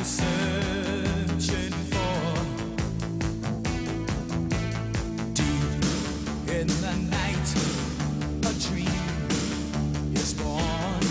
searching for. Deep in the night, a dream is born,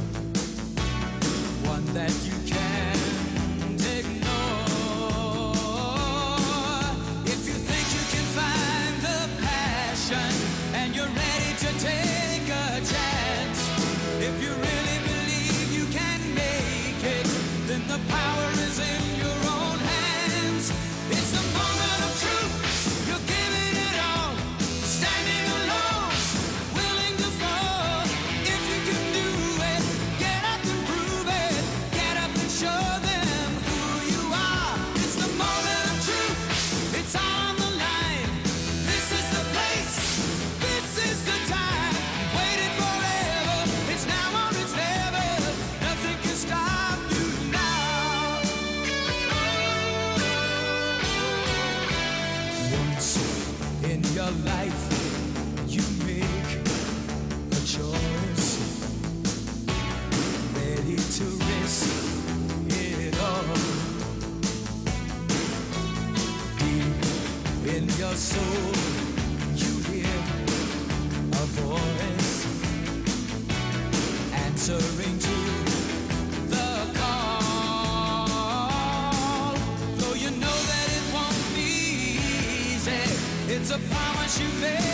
one that you can't ignore. If you think you can find the passion and you're ready to take a chance, if you really believe you can make it, then the power is in your own hands. It's the moment of truth. You're giving it all, standing alone, willing to fall. If you can do it, get up and prove it. Get up and show them who you are. It's the moment of truth. It's on the line. This is the place. This is the time. Waited forever. It's now or it's never. Nothing can stop you now. Once in your life, you make a choice, ready to risk it all. Deep in your soul, you hear a voice answering to the call. Though you know that it won't be easy, it's a promise you made.